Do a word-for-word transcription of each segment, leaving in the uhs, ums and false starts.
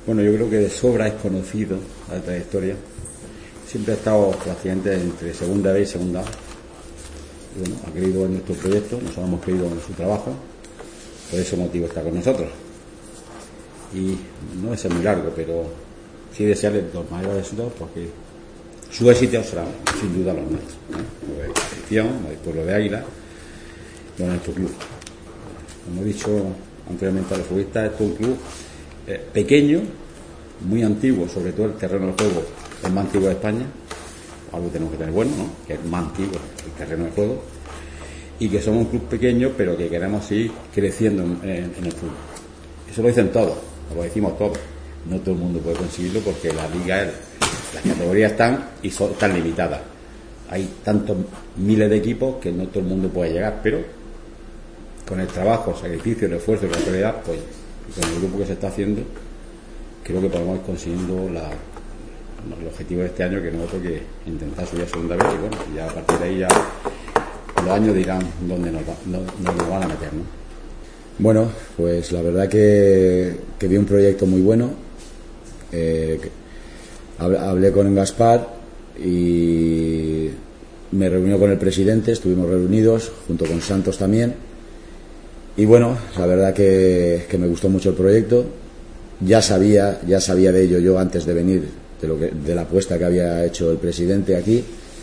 Bueno, yo creo que de sobra es conocido la trayectoria. Siempre ha estado prácticamente entre segunda B y segunda A. Y bueno, ha creído en nuestro proyecto, nosotros hemos creído en su trabajo, por ese motivo está con nosotros. Y no es muy largo, pero sí desearle los mayores éxitos, porque su éxito será sin duda los nuestros, ¿eh? Lo de la afición, lo del pueblo de Águila, lo de nuestro club. Como he dicho anteriormente a los futbolistas, esto es un club eh, pequeño, muy antiguo, sobre todo el terreno del juego, el más antiguo de España, algo tenemos que tener bueno, ¿no? Que es más antiguo el terreno del juego, y que somos un club pequeño, pero que queremos seguir creciendo en, en, en el fútbol. Eso lo dicen todos, lo decimos todos. No todo el mundo puede conseguirlo porque la liga, las categorías están y son tan limitadas. Hay tantos miles de equipos que no todo el mundo puede llegar, pero con el trabajo, el sacrificio, el esfuerzo y la calidad, pues con el grupo que se está haciendo, creo que podemos ir consiguiendo la, el objetivo de este año, que no es otro que intentar subir a segunda vez, y bueno, ya a partir de ahí ya los años dirán dónde nos, va, no, nos van a meter, ¿no? Bueno, pues la verdad que, que vi un proyecto muy bueno. Eh, hablé con Gaspar y me reuní con el presidente, estuvimos reunidos junto con Santos también, y bueno, la verdad que, que me gustó mucho el proyecto. Ya sabía, ya sabía de ello yo antes de venir, de, lo que, de la apuesta que había hecho el presidente aquí,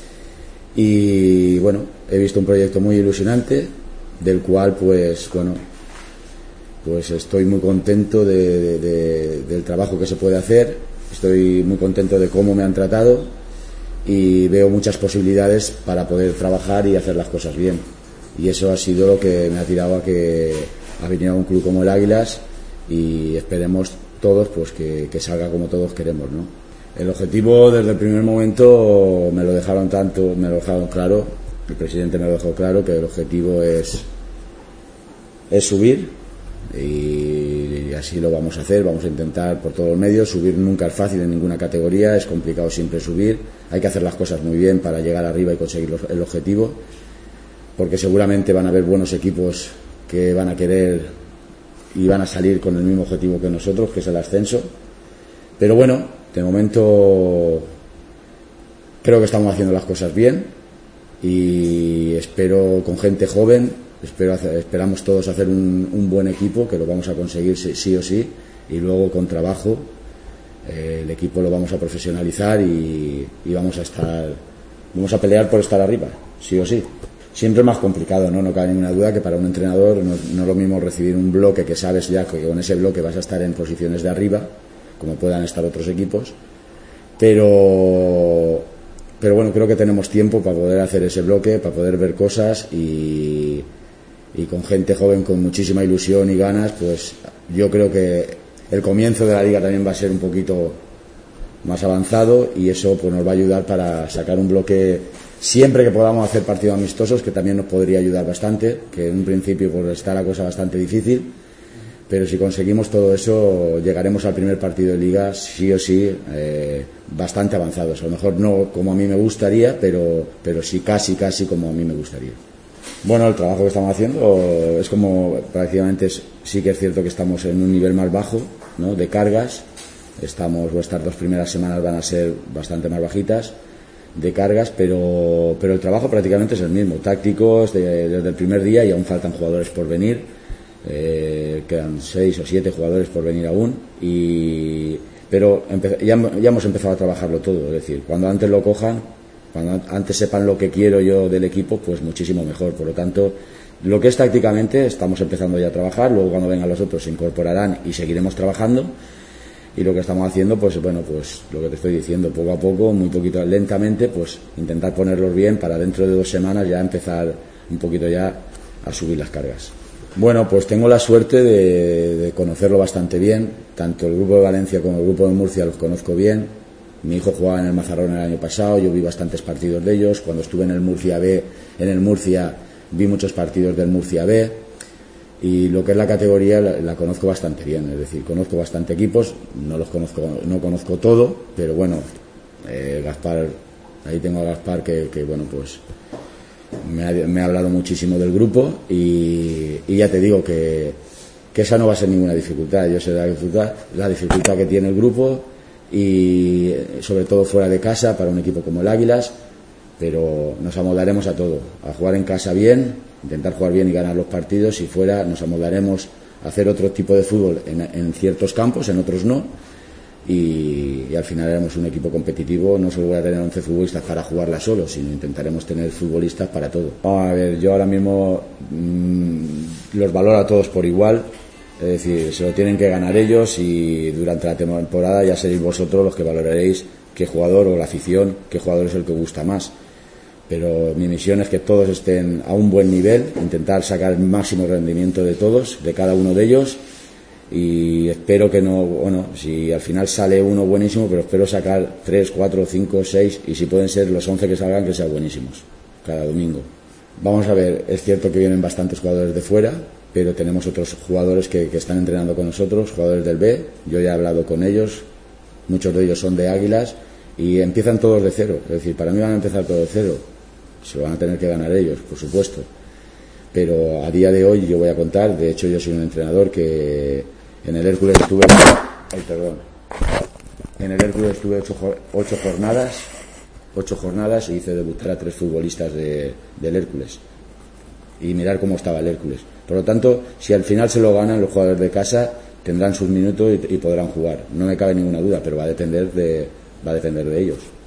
y bueno, he visto un proyecto muy ilusionante, del cual pues bueno, pues estoy muy contento de, de, de, del trabajo que se puede hacer, estoy muy contento de cómo me han tratado y veo muchas posibilidades para poder trabajar y hacer las cosas bien, y eso ha sido lo que me ha tirado a que a venir a un club como el Águilas, y esperemos todos pues que, que salga como todos queremos, ¿no? El objetivo desde el primer momento me lo dejaron tanto, me lo dejaron claro, el presidente me lo dejó claro, que el objetivo es es subir, y así lo vamos a hacer, vamos a intentar por todos los medios. Subir nunca es fácil en ninguna categoría, es complicado siempre subir, hay que hacer las cosas muy bien para llegar arriba y conseguir los, el objetivo, porque seguramente van a haber buenos equipos que van a querer y van a salir con el mismo objetivo que nosotros, que es el ascenso. Pero bueno, de momento creo que estamos haciendo las cosas bien, y espero con gente joven. Espero hacer, esperamos todos hacer un, un buen equipo, que lo vamos a conseguir sí, sí o sí, y luego con trabajo eh, el equipo lo vamos a profesionalizar y, y vamos a estar, vamos a pelear por estar arriba, sí o sí. Siempre es más complicado, ¿no? No cabe ninguna duda que para un entrenador no, no es lo mismo recibir un bloque que sabes ya que con ese bloque vas a estar en posiciones de arriba, como puedan estar otros equipos, pero pero bueno, creo que tenemos tiempo para poder hacer ese bloque, para poder ver cosas, y y con gente joven con muchísima ilusión y ganas, pues yo creo que el comienzo de la liga también va a ser un poquito más avanzado, y eso pues nos va a ayudar para sacar un bloque siempre que podamos hacer partidos amistosos, que también nos podría ayudar bastante, que en un principio pues está la cosa bastante difícil, pero si conseguimos todo eso llegaremos al primer partido de liga sí o sí eh, bastante avanzados, a lo mejor no como a mí me gustaría, pero, pero sí casi casi como a mí me gustaría. Bueno, el trabajo que estamos haciendo es como prácticamente es, sí que es cierto que estamos en un nivel más bajo, ¿no? De cargas. Estamos, estas dos primeras semanas van a ser bastante más bajitas de cargas, pero, pero el trabajo prácticamente es el mismo, tácticos de, desde el primer día, y aún faltan jugadores por venir, eh, quedan seis o siete jugadores por venir aún, y, pero empe- ya, ya hemos empezado a trabajarlo todo, es decir, cuando antes lo cojan, cuando antes sepan lo que quiero yo del equipo, pues muchísimo mejor. Por lo tanto, lo que es tácticamente estamos empezando ya a trabajar, luego cuando vengan los otros se incorporarán y seguiremos trabajando, y lo que estamos haciendo, pues bueno, pues lo que te estoy diciendo, poco a poco, muy poquito, lentamente, pues intentar ponerlos bien para dentro de dos semanas ya empezar un poquito ya a subir las cargas. Bueno, pues tengo la suerte de, de conocerlo bastante bien, tanto el grupo de Valencia como el grupo de Murcia los conozco bien. Mi hijo jugaba en el Mazarrón el año pasado, yo vi bastantes partidos de ellos. Cuando estuve en el Murcia B, en el Murcia vi muchos partidos del Murcia B, y lo que es la categoría la, la conozco bastante bien, es decir, conozco bastante equipos, no los conozco, no conozco todo, pero bueno, eh, Gaspar, ahí tengo a Gaspar que, que bueno, pues me ha, me ha hablado muchísimo del grupo, y, y ya te digo que que esa no va a ser ninguna dificultad. Yo sé la dificultad, la dificultad que tiene el grupo y sobre todo fuera de casa para un equipo como el Águilas, pero nos amoldaremos a todo, a jugar en casa bien, intentar jugar bien y ganar los partidos, y fuera nos amoldaremos a hacer otro tipo de fútbol en, en ciertos campos, en otros no, y, y al final haremos un equipo competitivo. No solo voy a tener once futbolistas para jugarla solo, sino intentaremos tener futbolistas para todo. Vamos a ver, yo ahora mismo mmm, los valoro a todos por igual. Es decir, se lo tienen que ganar ellos, y durante la temporada ya seréis vosotros los que valoraréis qué jugador, o la afición, qué jugador es el que gusta más. Pero mi misión es que todos estén a un buen nivel, intentar sacar el máximo rendimiento de todos, de cada uno de ellos, y espero que no, bueno, si al final sale uno buenísimo, pero espero sacar tres, cuatro, cinco, seis, y si pueden ser los once que salgan, que sean buenísimos cada domingo. Vamos a ver, es cierto que vienen bastantes jugadores de fuera, pero tenemos otros jugadores que, que están entrenando con nosotros, jugadores del B. Yo ya he hablado con ellos, muchos de ellos son de Águilas, y empiezan todos de cero. Es decir, para mí van a empezar todos de cero. Se lo van a tener que ganar ellos, por supuesto, pero a día de hoy yo voy a contar. De hecho, yo soy un entrenador que en el Hércules estuve ay, perdón en el Hércules estuve ocho, ocho jornadas ocho jornadas y hice debutar a tres futbolistas de, del Hércules, y mirar cómo estaba el Hércules. Por lo tanto, si al final se lo ganan los jugadores de casa, tendrán sus minutos y, y podrán jugar, no me cabe ninguna duda, pero va a depender de, va a depender de ellos.